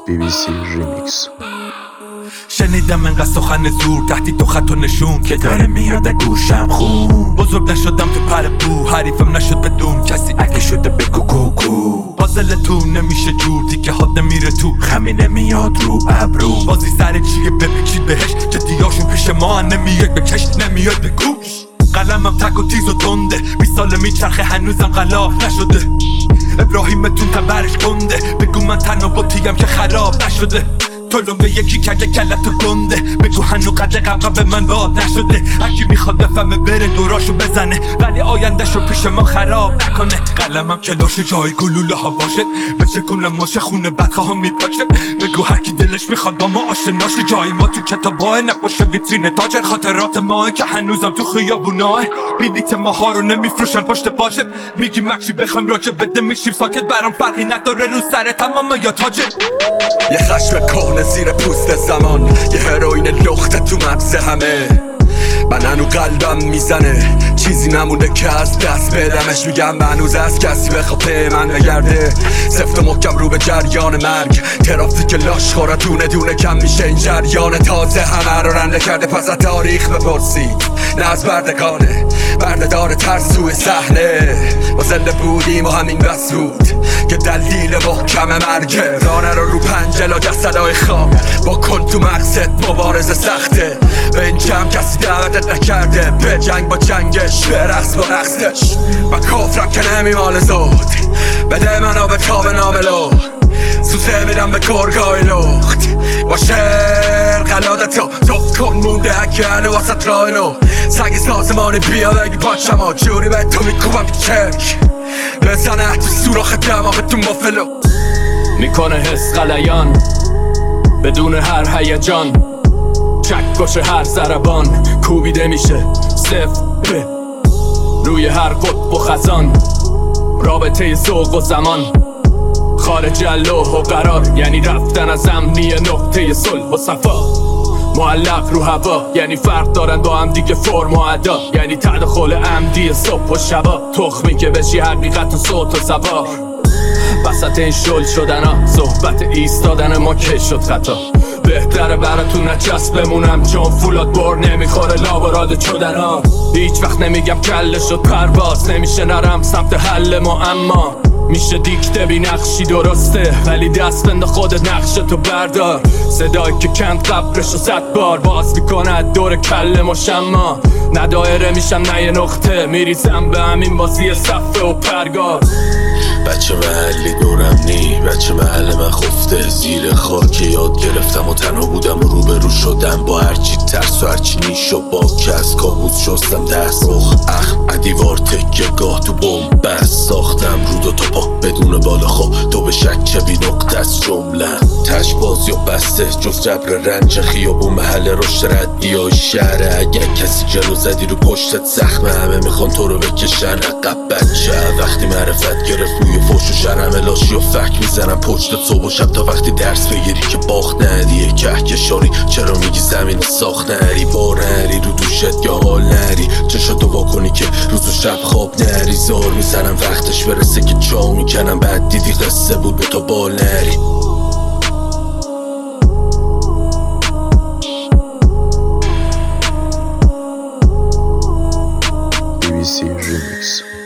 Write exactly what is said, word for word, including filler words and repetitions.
بی بی سی ریمیکس. شنیدم انقدر سخن زور تهدید و خط و نشون که داره میاد گوشم خون. بزرگ نشدم تو پر بو، حریفم نشد بدون کسی اگه شده بگو کوکو. پازل تو نمیشه جور، دیگه حاد نمیره تو، خمی نمیاد رو ابرو. بازی سر چیه بپیچید بهش، جدیاشون پیش ما نمیاد بکش نمیاد بگوش. قلمم تک و تیز و تنده، بیست ساله میچرخه هنوزم غلاف نشده. ابراهیمتون تبرش کنده، بگو من تنها بطیم که خراب نشده. تو لنگه یکی کگه کلت تو گنده، بگو هنو قد قبقه به من باد نشده. هرکی میخواد بفهمه بره دوراشو بزنه، ولی آیندهشو پیش ما خراب نکنه. قلمم کلاش جای گلوله ها باشه، بچه کنم ماشه خونه بدخواه ها میپاشه. بگو هرکی دلش میخواد با ما آشناشه، جای ما تو کتابای نقاشه ویترین تاجر. خاطرات ماه که هنوزم تو خیابوناه، بلیت ماها رو نمیفروشن پشت باشه. میگی مکشی بخوایم راجع بده میشیم ساکت، برام فرقی نداره رو سر تمام یا تاجر. یه خشم کهنه زیر پوست زمان، یه هروئین لخته تو مغز همه. من هنو قلبم میزنه، چیزی نمونده که از دست بدمش. میگم هنوز از کسی بخواد به من بگرده، سفت و محکم رو به جریان مرگ. ترافیک لاش خوره دونه دونه کم میشه این جریان. تازه همه رو رنده کرده، پس از تاریخ بپرسید نه از بردگانه. برده داره ترسوی صحنه، ما زنده بودیم و همین بس بود که دلیل محکم مرگه. رانه رو رو پنجلا جسدهای خواب، با کن تو مغزت مبارزه سخته. به این جمع کسی دعوتت نکرده، به جنگ با جنگش، به رقص با رقصش. و کفرم که نمیمال زود، بده منو به تاب ناملو. سوزه میدم به گرگای لخت، با شعر قلادتو تو کن مونده اگه واسط راینو. سگی سازمانی بیا بگی پاچم ها، جوری به تو میکوبم چک بزنه تو سوراخ دماغ تو مافلو. میکنه حس غلیان بدون هر هیجان، چکش هر ضربان کوبیده میشه صفر روی هر قطب و خزان. رابطه ذوق و زمان خارج لوح و قرار، یعنی رفتن از امنی نقطه صلح و صفا. معلق رو هوا یعنی فرق دارن با هم دیگه فرم و ادا، یعنی تداخل عمدی صبح و شبا. تخمی که بشی حقیقت و صوت و سوار، وسط این شل شدن ها صحبت ایستادن ما که شد خطا. بهتره براتون نچسب بمونم، چون فولاد بر نمیخوره لابراد چودن ها. هیچ وقت نمیگم کله شد پرواز، نمیشه نرم سمت حل ما، اما میشه دیکته بی نقشی درسته، ولی دست بند خودت نقشتو بردار. صدایی که کند قبرشو صد بار باز میکنه دور کله مشما. نه دایره میشم نه یه نقطه، میریزم به همین بازی صفه و پرگار. بچه محلی دورم نی، بچه محل من خفته زیر خاک. یاد گرفتم و تنها بودم و روبرو شدم با هرچی ترس و هرچی نیش و با که از کابوس شستم دست رخ اخم ادیوار تکیه گاه تو بوم بس ساختم رو دو تا پا بدون بالا خواه. تو به شک بی نقطه از جمله تش بازی و بسته جز جبر رنج خیابون محل رشد ردی های شهره. اگر کسی جلو زدی رو پشتت زخمه، همه میخوان تو رو بکشن عقب. بچه وقتی معرفت گرفت روی فوش و شرم لاشی و فک میزنم پشت صبح و شب تا وقتی درس بگیری که باخت ندیه کهکشانی. چرا میگی زمین ساخت نری، بار نری رو دوشت یا حال نری. چشاتو واکنی که روز و شب خواب نری. زار میزنم وقتش برسه که چاو میکنم، بعد دیدی قصه بود به تا بال نری. بی بی سی ریمیکس.